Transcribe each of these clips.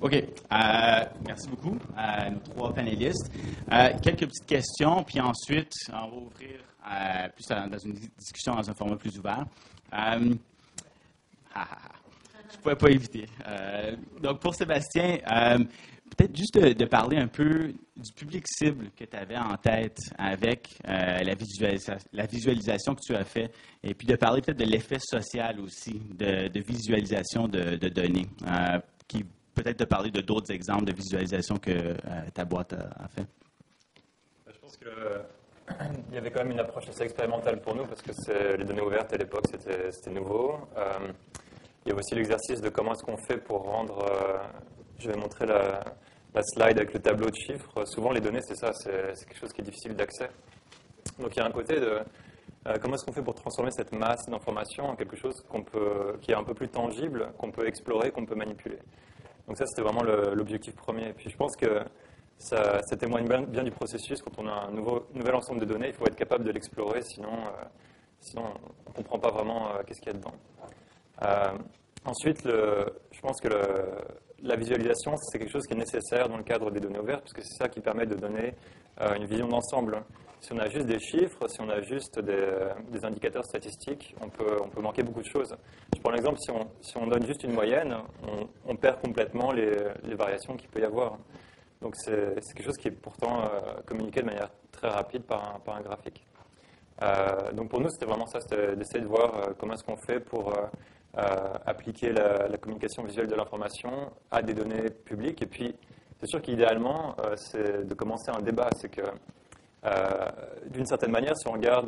OK. Merci beaucoup à nos trois panélistes. Quelques petites questions, puis ensuite, on va ouvrir plus dans une discussion dans un format plus ouvert. Je ne pouvais pas éviter. Donc, pour Sébastien, peut-être juste de parler un peu du public cible que tu avais en tête avec la visualisation que tu as fait, et puis de parler peut-être de l'effet social aussi de visualisation de données, qui peut-être de parler de d'autres exemples de visualisation que ta boîte a fait. Je pense qu'il y avait quand même une approche assez expérimentale pour nous parce que les données ouvertes à l'époque, c'était nouveau. Il y a aussi l'exercice de comment est-ce qu'on fait pour rendre... je vais montrer la slide avec le tableau de chiffres. Souvent, les données, c'est ça, c'est quelque chose qui est difficile d'accès. Donc, il y a un côté de comment est-ce qu'on fait pour transformer cette masse d'informations en quelque chose qui est un peu plus tangible, qu'on peut explorer, qu'on peut manipuler. Donc ça, c'était vraiment l'objectif premier. Et puis, je pense que ça témoigne bien du processus. Quand on a un nouvel ensemble de données, il faut être capable de l'explorer, sinon on ne comprend pas vraiment qu'est-ce qu'il y a dedans. Ensuite, je pense que la visualisation, c'est quelque chose qui est nécessaire dans le cadre des données ouvertes, parce que c'est ça qui permet de donner une vision d'ensemble. Si on a juste des chiffres, si on a juste des indicateurs statistiques, on peut manquer beaucoup de choses. Je prends l'exemple, si on donne juste une moyenne, on perd complètement les variations qu'il peut y avoir. Donc c'est quelque chose qui est pourtant communiqué de manière très rapide par un graphique. Donc pour nous, c'était vraiment ça, c'était d'essayer de voir comment est-ce qu'on fait pour appliquer la communication visuelle de l'information à des données publiques. Et puis, c'est sûr qu'idéalement, c'est de commencer un débat. C'est que, d'une certaine manière, si on regarde...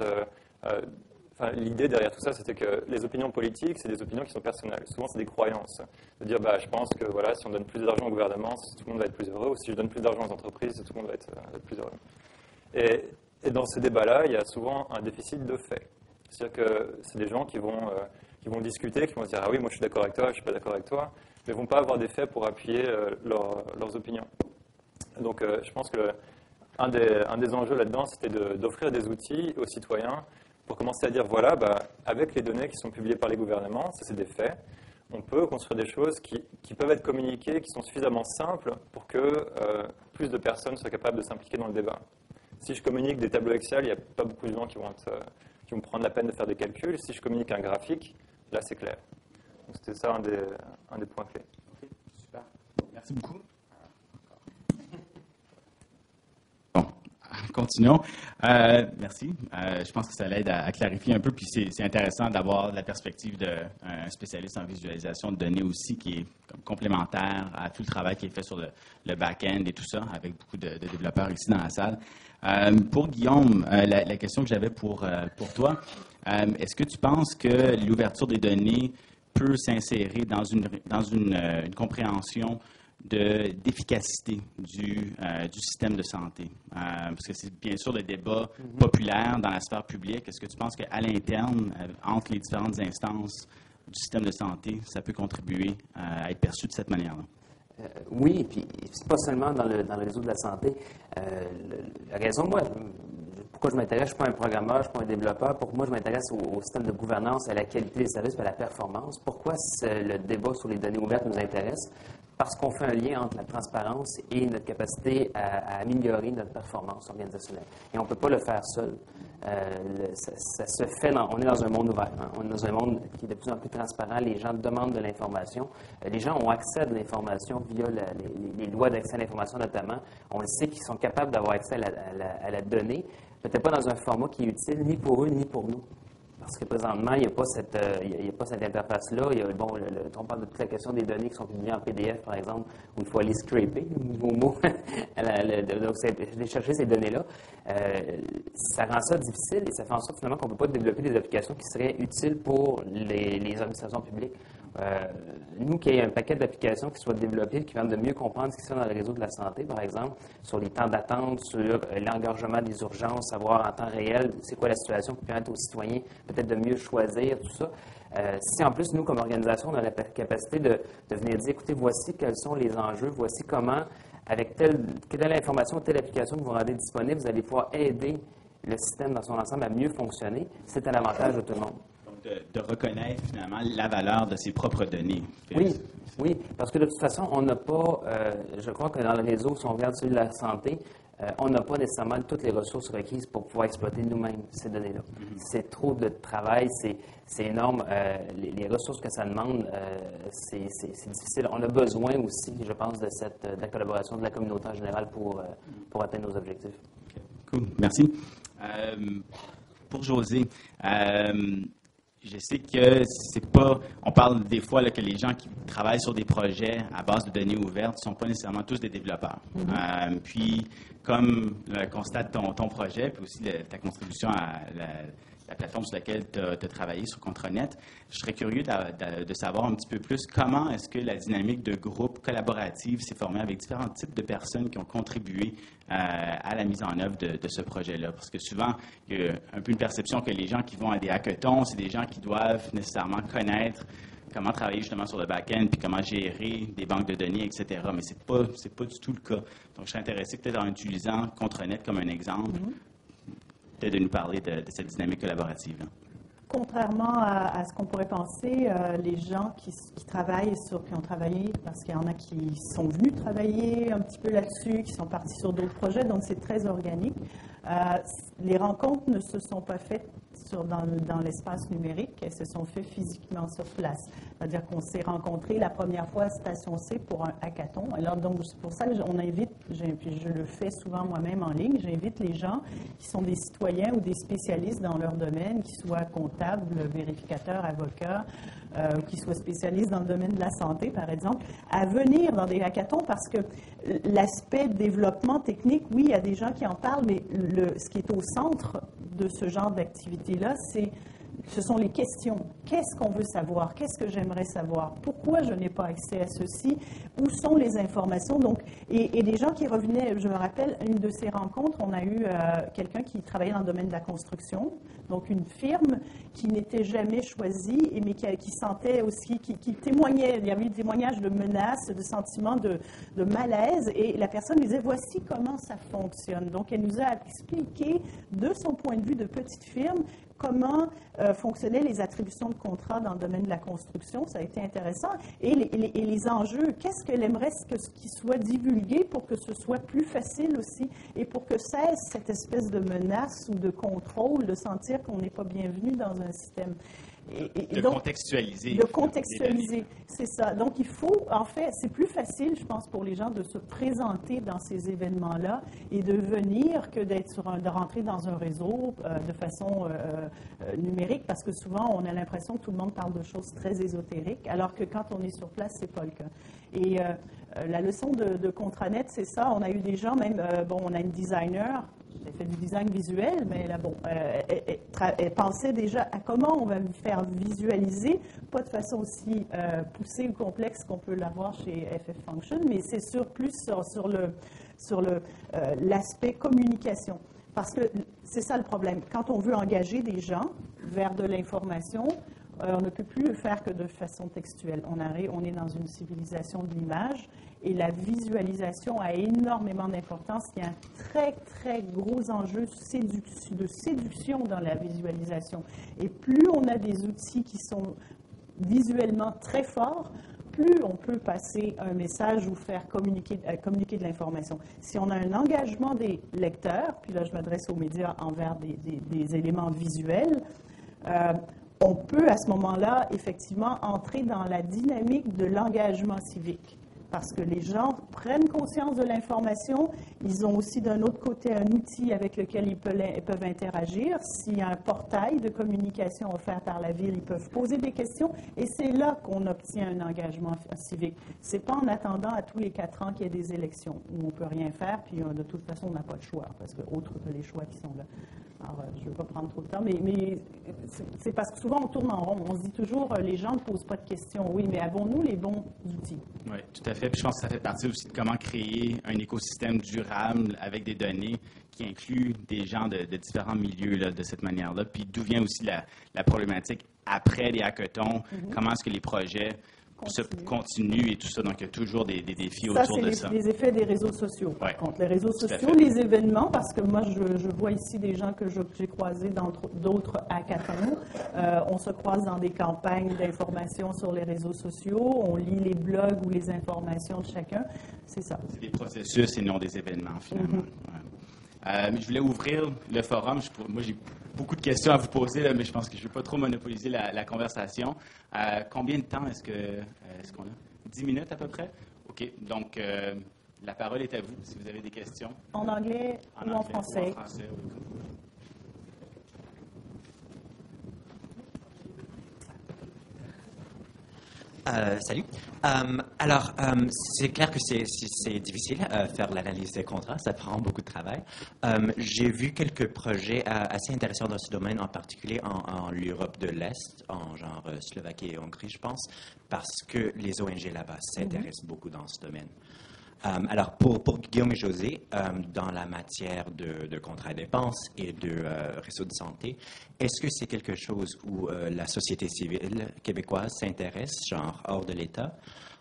l'idée derrière tout ça, c'était que les opinions politiques, c'est des opinions qui sont personnelles. Souvent, c'est des croyances. De dire, je pense que voilà, si on donne plus d'argent au gouvernement, tout le monde va être plus heureux, ou si je donne plus d'argent aux entreprises, tout le monde va être plus heureux. Et dans ces débats-là, il y a souvent un déficit de faits. C'est-à-dire que c'est des gens qui vont discuter, qui vont se dire « Ah oui, moi je suis d'accord avec toi, je ne suis pas d'accord avec toi », mais ne vont pas avoir des faits pour appuyer leurs opinions. Donc je pense qu'un des enjeux là-dedans, c'était d'offrir des outils aux citoyens pour commencer à dire « Voilà, avec les données qui sont publiées par les gouvernements, ça c'est des faits, on peut construire des choses qui peuvent être communiquées, qui sont suffisamment simples pour que plus de personnes soient capables de s'impliquer dans le débat. Si je communique des tableaux Excel, il n'y a pas beaucoup de gens qui vont prendre la peine de faire des calculs. Si je communique un graphique, là, c'est clair. Donc, c'était ça un des points clés. OK, super. Merci beaucoup. Bon, continuons. Merci. Je pense que ça l'aide à clarifier un peu, puis c'est intéressant d'avoir la perspective d'un spécialiste en visualisation de données aussi, qui est comme complémentaire à tout le travail qui est fait sur le back-end et tout ça, avec beaucoup de développeurs ici dans la salle. Pour Guillaume, la question que j'avais pour toi, est-ce que tu penses que l'ouverture des données peut s'insérer dans une compréhension d'efficacité du système de santé? Parce que c'est bien sûr le débat populaire dans la sphère publique. Est-ce que tu penses qu'à l'interne, entre les différentes instances du système de santé, ça peut contribuer à être perçu de cette manière-là? Oui, puis c'est pas seulement dans le réseau de la santé. La raison, pourquoi je m'intéresse, je ne suis pas un programmeur, je ne suis pas un développeur. Pour moi, je m'intéresse au système de gouvernance, à la qualité des services et à la performance. Pourquoi le débat sur les données ouvertes nous intéresse? Parce qu'on fait un lien entre la transparence et notre capacité à améliorer notre performance organisationnelle. Et on ne peut pas le faire seul. Ça se fait, on est dans un monde ouvert. Hein. On est dans un monde qui est de plus en plus transparent. Les gens demandent de l'information. Les gens ont accès à de l'information via les lois d'accès à l'information notamment. On le sait qu'ils sont capables d'avoir accès à la donnée, peut-être pas dans un format qui est utile ni pour eux ni pour nous. Parce que présentement, il n'y a pas cette interface-là. On parle de toute la question des données qui sont publiées en PDF, par exemple, où il faut aller scraper, nouveau mot, donc aller chercher ces données-là. Ça rend ça difficile et ça fait en sorte finalement qu'on ne peut pas développer des applications qui seraient utiles pour les administrations publiques. Nous, qu'il y ait un paquet d'applications qui soient développées, qui permettent de mieux comprendre ce qui se fait dans le réseau de la santé, par exemple, sur les temps d'attente, sur l'engorgement des urgences, savoir en temps réel c'est quoi la situation, qui permettre aux citoyens peut-être de mieux choisir, tout ça. Si en plus, nous, comme organisation, on a la capacité de venir dire, écoutez, voici quels sont les enjeux, voici comment, avec telle information, telle application que vous rendez disponible, vous allez pouvoir aider le système dans son ensemble à mieux fonctionner, c'est un avantage de tout le monde. de reconnaître finalement la valeur de ses propres données. Oui, parce que de toute façon, on n'a pas, je crois que dans le réseau, si on regarde celui de la santé, on n'a pas nécessairement toutes les ressources requises pour pouvoir exploiter nous-mêmes ces données-là. C'est trop de travail, c'est énorme. Les ressources que ça demande, c'est difficile. On a besoin aussi, je pense, de la collaboration de la communauté en général pour atteindre nos objectifs. Okay. Cool, merci. Pour José, je sais que c'est pas. On parle des fois là, que les gens qui travaillent sur des projets à base de données ouvertes ne sont pas nécessairement tous des développeurs. Puis, comme le constate ton projet, puis aussi ta contribution à la plateforme sur laquelle tu as travaillé sur Contranet, je serais curieux de savoir un petit peu plus comment est-ce que la dynamique de groupe collaborative s'est formée avec différents types de personnes qui ont contribué à la mise en œuvre de ce projet-là. Parce que souvent, il y a un peu une perception que les gens qui vont à des hackathons, c'est des gens qui doivent nécessairement connaître comment travailler justement sur le back-end, puis comment gérer des banques de données, etc. Mais c'est pas du tout le cas. Donc, je serais intéressé peut-être en utilisant Contranet comme un exemple, peut-être de nous parler de cette dynamique collaborative. Là. Contrairement à ce qu'on pourrait penser, les gens qui travaillent qui ont travaillé, parce qu'il y en a qui sont venus travailler un petit peu là-dessus, qui sont partis sur d'autres projets, donc c'est très organique. Les rencontres ne se sont pas faites dans l'espace numérique, elles se sont faites physiquement sur place. C'est-à-dire qu'on s'est rencontrés la première fois à Station C pour un hackathon. Alors, donc, c'est pour ça qu'on invite, puis je le fais souvent moi-même en ligne, j'invite les gens qui sont des citoyens ou des spécialistes dans leur domaine, qui soient comptables, vérificateurs, avocats, qui soient spécialistes dans le domaine de la santé, par exemple, à venir dans des hackathons parce que l'aspect développement technique, oui, il y a des gens qui en parlent, mais ce qui est au centre de ce genre d'activité-là, ce sont les questions. Qu'est-ce qu'on veut savoir? Qu'est-ce que j'aimerais savoir? Pourquoi je n'ai pas accès à ceci? Où sont les informations? Donc, et des gens qui revenaient, je me rappelle, une de ces rencontres, on a eu quelqu'un qui travaillait dans le domaine de la construction, donc une firme qui n'était jamais choisie, mais qui sentait aussi, qui témoignait, il y avait eu des témoignages de menaces, de sentiments de malaise, et la personne lui disait, voici comment ça fonctionne. Donc, elle nous a expliqué, de son point de vue de petite firme, comment fonctionnaient les attributions de contrats dans le domaine de la construction. Ça a été intéressant. Et les enjeux, qu'est-ce qu'elle aimerait qu'ils soient divulgués pour que ce soit plus facile aussi et pour que cesse cette espèce de menace ou de contrôle, de sentir qu'on n'est pas bienvenu dans un système. Contextualiser. De contextualiser, c'est ça. Donc, il faut, en fait, c'est plus facile, je pense, pour les gens de se présenter dans ces événements-là et de venir que de rentrer dans un réseau de façon numérique, parce que souvent, on a l'impression que tout le monde parle de choses très ésotériques, alors que quand on est sur place, c'est pas le cas. Et la leçon de Contranet, c'est ça. On a eu des gens, même, on a une designer. Elle fait du design visuel, mais là, elle pensait déjà à comment on va faire visualiser, pas de façon aussi poussée ou complexe qu'on peut l'avoir chez FF Function, mais c'est plus sur l'aspect communication. Parce que c'est ça le problème. Quand on veut engager des gens vers de l'information, on ne peut plus le faire que de façon textuelle. On est dans une civilisation de l'image et la visualisation a énormément d'importance. Il y a un très, très gros enjeu de séduction dans la visualisation. Et plus on a des outils qui sont visuellement très forts, plus on peut passer un message ou faire communiquer de l'information. Si on a un engagement des lecteurs, puis là je m'adresse aux médias envers des éléments visuels, on peut à ce moment-là effectivement entrer dans la dynamique de l'engagement civique. Parce que les gens prennent conscience de l'information, ils ont aussi d'un autre côté un outil avec lequel ils peuvent interagir. S'il y a un portail de communication offert par la ville, ils peuvent poser des questions et c'est là qu'on obtient un engagement civique. Ce n'est pas en attendant à tous les 4 ans qu'il y ait des élections où on ne peut rien faire, puis de toute façon on n'a pas de choix, parce que autre que les choix qui sont là. Alors, je ne veux pas prendre trop de temps, mais c'est parce que souvent on tourne en rond. On se dit toujours, les gens ne posent pas de questions. Oui, mais avons-nous les bons outils? Oui, tout à fait. Puis je pense que ça fait partie aussi de comment créer un écosystème durable avec des données qui incluent des gens de différents milieux là, de cette manière-là. Puis d'où vient aussi la problématique après les hackathons? Comment est-ce que les projets continue et tout ça. Donc, il y a toujours des défis Ça, autour de ça. Ça, c'est les effets des réseaux sociaux. Par Ouais. contre, les réseaux Tout à sociaux, fait. les événements, parce que moi, je vois ici des gens que j'ai croisés dans d'autres hackathons. On se croise dans des campagnes d'information sur les réseaux sociaux. On lit les blogs ou les informations de chacun. C'est ça. C'est des processus et non des événements, finalement. Ouais. Je voulais ouvrir le forum. Moi, j'ai beaucoup de questions à vous poser, là, mais je pense que je ne vais pas trop monopoliser la conversation. Combien de temps est-ce qu'on a? 10 minutes à peu près? OK. Donc, la parole est à vous, si vous avez des questions. En anglais ou en français? Ou en français, oui. Salut. Alors, c'est clair que c'est difficile faire l'analyse des contrats, ça prend beaucoup de travail. J'ai vu quelques projets assez intéressants dans ce domaine, en particulier en l'Europe de l'Est, en genre Slovaquie et Hongrie, je pense, parce que les ONG là-bas s'intéressent beaucoup dans ce domaine. Alors, pour Guillaume et José, dans la matière de contrats de dépenses et de réseaux de santé, est-ce que c'est quelque chose où la société civile québécoise s'intéresse, genre hors de l'État?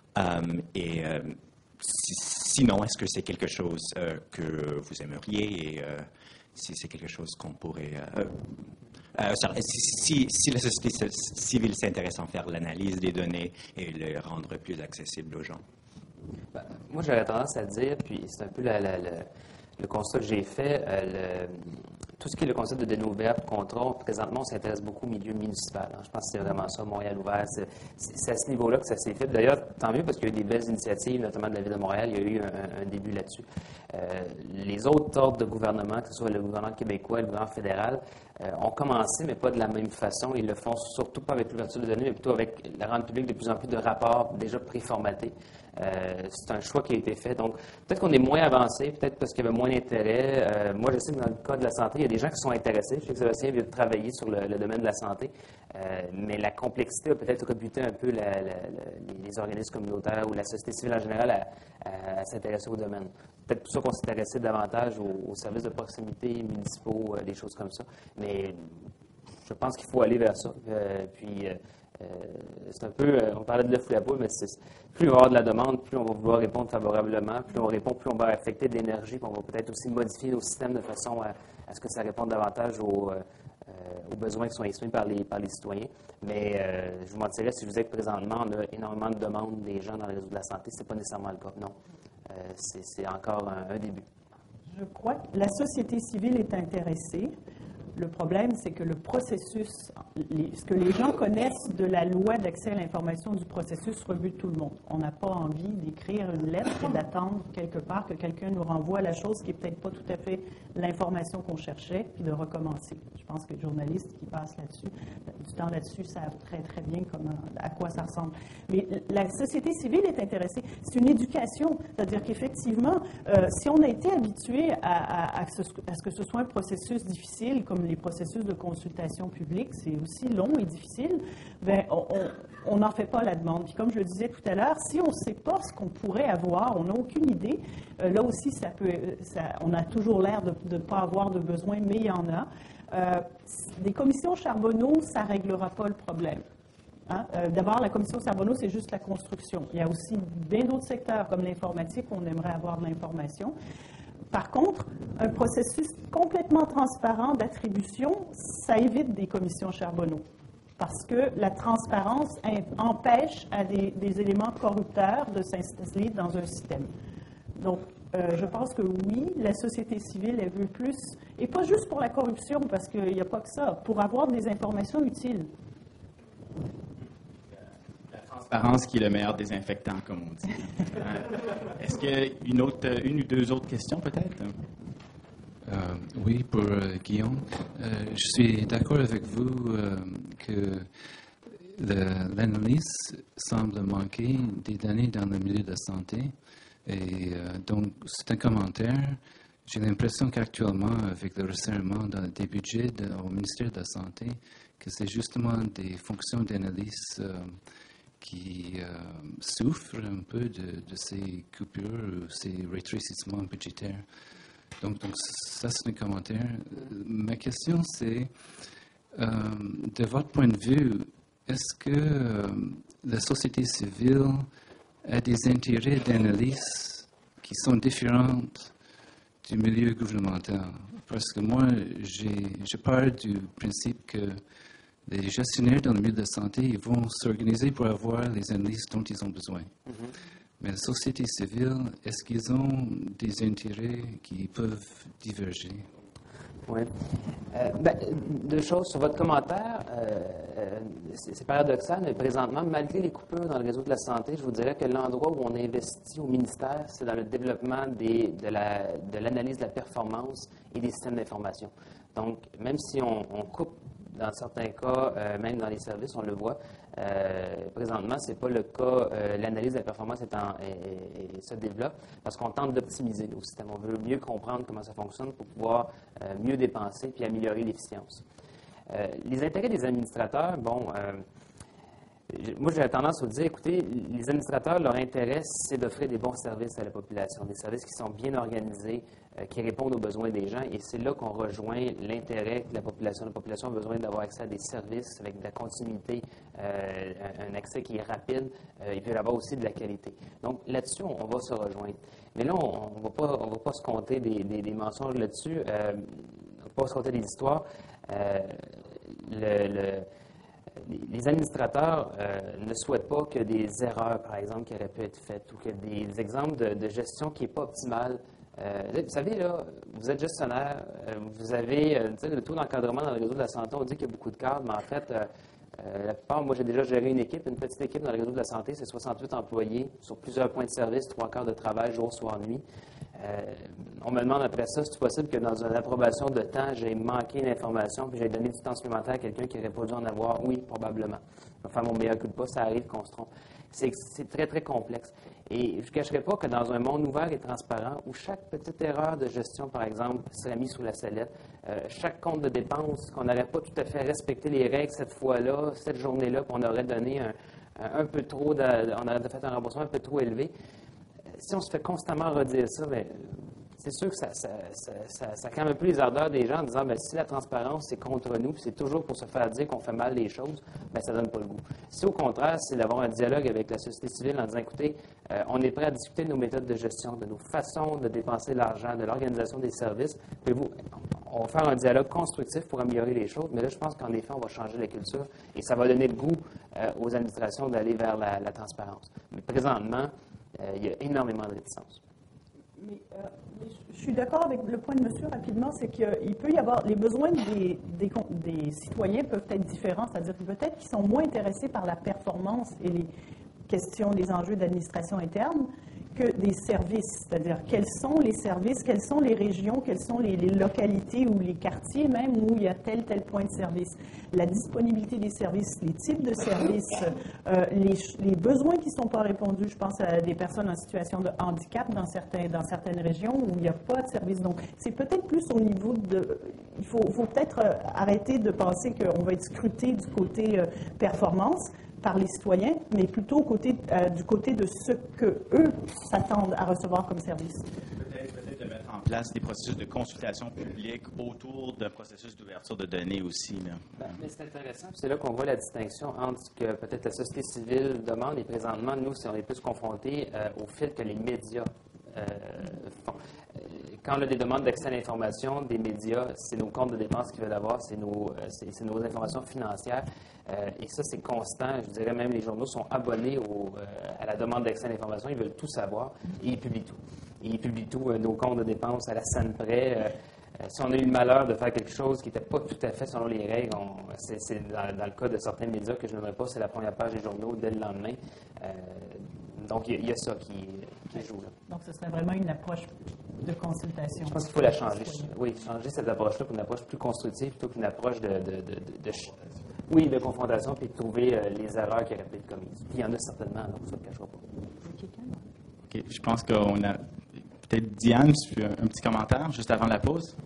Sinon, est-ce que c'est quelque chose que vous aimeriez et si c'est quelque chose qu'on pourrait... si la société civile s'intéresse à faire l'analyse des données et les rendre plus accessibles aux gens? Moi, j'aurais tendance à dire, puis c'est un peu le constat que j'ai fait, tout ce qui est le concept de données ouvertes, contrôle, présentement, on s'intéresse beaucoup au milieu municipal. Je pense que c'est vraiment ça, Montréal ouvert. C'est à ce niveau-là que ça s'est fait. D'ailleurs, tant mieux parce qu'il y a eu des belles initiatives, notamment de la Ville de Montréal. Il y a eu un début là-dessus. Les autres ordres de gouvernement, que ce soit le gouvernement québécois et le gouvernement fédéral, ont commencé, mais pas de la même façon. Ils le font surtout pas avec l'ouverture de données, mais plutôt avec la rendre publique de plus en plus de rapports déjà préformatés. C'est un choix qui a été fait. Donc, peut-être qu'on est moins avancé, peut-être parce qu'il y avait moins d'intérêt. Moi, je sais que dans le cas de la santé, il y a des gens qui sont intéressés. Je sais que Sébastien vient de travailler sur le domaine de la santé, mais la complexité a peut-être rebuté un peu les organismes communautaires ou la société civile en général à s'intéresser au domaine. Peut-être pour ça qu'on s'intéressait davantage aux services de proximité municipaux, des choses comme ça. Mais je pense qu'il faut aller vers ça. C'est un peu, on parlait de l'œuf ou la poule, mais plus on va avoir de la demande, plus on va vouloir répondre favorablement, plus on répond, plus on va affecter de l'énergie, puis on va peut-être aussi modifier nos systèmes de façon à ce que ça réponde davantage aux besoins qui sont exprimés par les citoyens. Mais je vous mentirais si je vous disais que présentement, on a énormément de demandes des gens dans le réseau de la santé. Ce n'est pas nécessairement le cas, non. C'est encore un début. Je crois que la société civile est intéressée. Le problème, c'est que le processus, ce que les gens connaissent de la loi d'accès à l'information du processus rebute tout le monde. On n'a pas envie d'écrire une lettre et d'attendre quelque part que quelqu'un nous renvoie la chose qui n'est peut-être pas tout à fait l'information qu'on cherchait, puis de recommencer. Je pense que les journalistes qui passent là-dessus, du temps là-dessus, savent très, très bien à quoi ça ressemble. Mais la société civile est intéressée. C'est une éducation. C'est-à-dire qu'effectivement, si on a été habitué à ce que ce soit un processus difficile, comme les processus de consultation publique, c'est aussi long et difficile, bien, on n'en fait pas la demande. Puis comme je le disais tout à l'heure, si on ne sait pas ce qu'on pourrait avoir, on n'a aucune idée, là aussi, on a toujours l'air de ne pas avoir de besoin, mais il y en a. Des commissions Charbonneau, ça ne réglera pas le problème. Hein? D'abord, la commission Charbonneau, c'est juste la construction. Il y a aussi bien d'autres secteurs, comme l'informatique, où on aimerait avoir de l'information. Par contre, un processus complètement transparent d'attribution, ça évite des commissions Charbonneau. Parce que la transparence empêche à des éléments corrupteurs de s'installer dans un système. Donc, je pense que oui, la société civile, elle veut plus, et pas juste pour la corruption, parce qu'il n'y a pas que ça, pour avoir des informations utiles. Transparence qui est le meilleur désinfectant, comme on dit. Est-ce qu'il y a une ou deux autres questions, peut-être? Oui, pour Guillaume. Je suis d'accord avec vous que l'analyse semble manquer des données dans le milieu de la santé. Et donc, c'est un commentaire. J'ai l'impression qu'actuellement, avec le resserrement des budgets au ministère de la Santé, que c'est justement des fonctions d'analyse qui souffrent un peu de ces coupures ou ces rétrécissements budgétaires. Donc ça, c'est un commentaire. Ma question, c'est, de votre point de vue, est-ce que la société civile a des intérêts d'analyse qui sont différents du milieu gouvernemental? Parce que moi, je pars du principe que les gestionnaires dans le milieu de la santé, ils vont s'organiser pour avoir les analyses dont ils ont besoin. Mais la société civile, est-ce qu'ils ont des intérêts qui peuvent diverger? Oui. Deux choses sur votre commentaire. C'est paradoxal, mais présentement, malgré les coupures dans le réseau de la santé, je vous dirais que l'endroit où on investit au ministère, c'est dans le développement de l'analyse de la performance et des systèmes d'information. Donc, même si on coupe dans certains cas, même dans les services, on le voit. Présentement, ce n'est pas le cas. L'analyse de la performance se développe parce qu'on tente d'optimiser nos systèmes. On veut mieux comprendre comment ça fonctionne pour pouvoir mieux dépenser puis améliorer l'efficience. Les intérêts des administrateurs, moi, j'ai tendance à vous dire, écoutez, les administrateurs, leur intérêt, c'est d'offrir des bons services à la population, des services qui sont bien organisés, qui répondent aux besoins des gens, et c'est là qu'on rejoint l'intérêt de la population. La population a besoin d'avoir accès à des services avec de la continuité, un accès qui est rapide, il peut y avoir aussi de la qualité. Donc, là-dessus, on va se rejoindre. Mais là, on va pas se compter des mensonges là-dessus, on ne va pas se compter des histoires. Les administrateurs ne souhaitent pas que des erreurs, par exemple, qui auraient pu être faites ou que des exemples de gestion qui n'est pas optimale. Vous savez, là, vous êtes gestionnaire, vous avez le taux d'encadrement dans le réseau de la santé, on dit qu'il y a beaucoup de cadres, mais en fait, la plupart, moi j'ai déjà géré une petite équipe dans le réseau de la santé, c'est 68 employés sur plusieurs points de service, 3 quarts de travail, jour, soir, nuit. On me demande après ça, si c'est possible que dans une approbation de temps, j'ai manqué d'informations puis j'ai donné du temps supplémentaire à quelqu'un qui n'aurait pas dû en avoir. Oui, probablement. Je vais faire mon meilleur coup de pas, ça arrive qu'on se trompe. C'est très, très complexe. Et je ne cacherai pas que dans un monde ouvert et transparent, où chaque petite erreur de gestion, par exemple, serait mise sous la sellette, chaque compte de dépenses, qu'on n'aurait pas tout à fait respecté les règles cette fois-là, cette journée-là, qu'on aurait donné un peu trop, on aurait fait un remboursement un peu trop élevé, si on se fait constamment redire ça, c'est sûr que ça calme un peu les ardeurs des gens en disant si la transparence c'est contre nous, puis c'est toujours pour se faire dire qu'on fait mal les choses, ça ne donne pas le goût. Si au contraire, c'est d'avoir un dialogue avec la société civile en disant écoutez, on est prêt à discuter de nos méthodes de gestion, de nos façons de dépenser l'argent, de l'organisation des services, on va faire un dialogue constructif pour améliorer les choses, mais là, je pense qu'en effet, on va changer la culture et ça va donner le goût aux administrations d'aller vers la transparence. Mais présentement, il y a énormément de réticence. Mais je suis d'accord avec le point de monsieur rapidement, c'est qu'il peut y avoir, les besoins des citoyens peuvent être différents, c'est-à-dire que peut-être qu'ils sont moins intéressés par la performance et les questions des enjeux d'administration interne que des services, c'est-à-dire quels sont les services, quelles sont les régions, quelles sont les localités ou les quartiers même où il y a tel point de service. La disponibilité des services, les types de services, les besoins qui ne sont pas répondus, je pense à des personnes en situation de handicap dans certaines régions où il n'y a pas de service. Donc, c'est peut-être plus au niveau de... Il faut peut-être arrêter de penser qu'on va être scruté du côté performance par les citoyens, mais plutôt du côté de ce qu'eux s'attendent à recevoir comme service. Peut-être de mettre en place des processus de consultation publique autour d'un processus d'ouverture de données aussi. Mais c'est intéressant, c'est là qu'on voit la distinction entre ce que peut-être la société civile demande et présentement, nous, si on est plus confrontés au fait que les médias font. Quand on a des demandes d'accès à l'information des médias, c'est nos comptes de dépenses qu'ils veulent avoir, c'est nos informations financières. Et ça, c'est constant. Je dirais même les journaux sont abonnés à la demande d'accès à l'information. Ils veulent tout savoir et ils publient tout. Et ils publient tout, nos comptes de dépenses à la scène près. Si on a eu le malheur de faire quelque chose qui n'était pas tout à fait selon les règles, c'est dans le cas de certains médias que je n'aimerais pas, c'est la première page des journaux dès le lendemain. Donc, il y a ça qui joue là. Donc, ce serait vraiment une approche de consultation. Je pense qu'il faut la changer. Oui, changer cette approche-là pour une approche plus constructive plutôt qu'une approche de confrontation puis de trouver les erreurs qui auraient pu être commises. Puis il y en a certainement, donc ça ne le cachera pas. OK. Je pense qu'on a peut-être Diane, un petit commentaire juste avant la pause.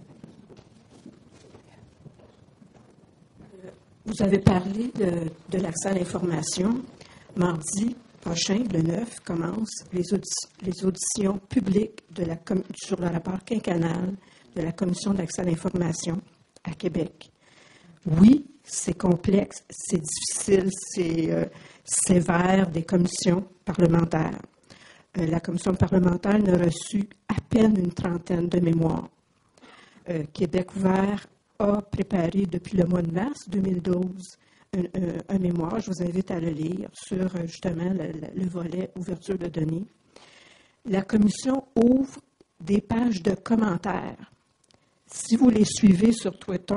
Vous avez parlé de l'accès à l'information. Mardi prochain, le 9, commencent les auditions publiques sur le rapport quinquennal de la Commission d'accès à l'information à Québec. Oui, c'est complexe, c'est difficile, c'est sévère des commissions parlementaires. La commission parlementaire n'a reçu à peine une trentaine de mémoires. Québec ouvert a préparé depuis le mois de mars 2012 un mémoire, je vous invite à le lire, sur justement le volet ouverture de données. La commission ouvre des pages de commentaires. Si vous les suivez sur Twitter,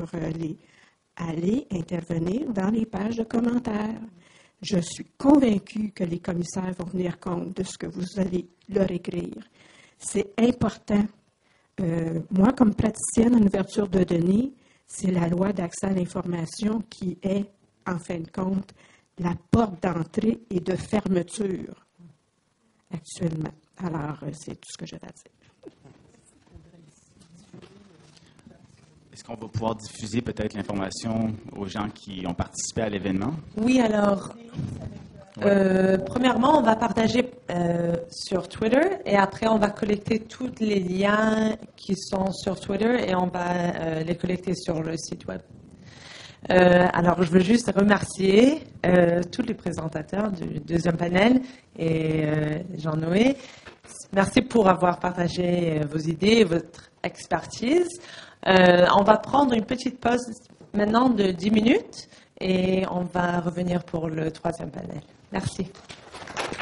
allez intervenir dans les pages de commentaires. Je suis convaincue que les commissaires vont tenir compte de ce que vous allez leur écrire. C'est important. Moi, comme praticienne en ouverture de données, c'est la loi d'accès à l'information qui est, en fin de compte, la porte d'entrée et de fermeture actuellement. Alors, c'est tout ce que j'avais à dire. Est-ce qu'on va pouvoir diffuser peut-être l'information aux gens qui ont participé à l'événement? Oui, alors, premièrement, on va partager sur Twitter et après, on va collecter tous les liens qui sont sur Twitter et on va les collecter sur le site web. Alors, je veux juste remercier tous les présentateurs du deuxième panel et Jean-Noé. Merci pour avoir partagé vos idées et votre expertise. On va prendre une petite pause maintenant de 10 minutes et on va revenir pour le troisième panel. Merci.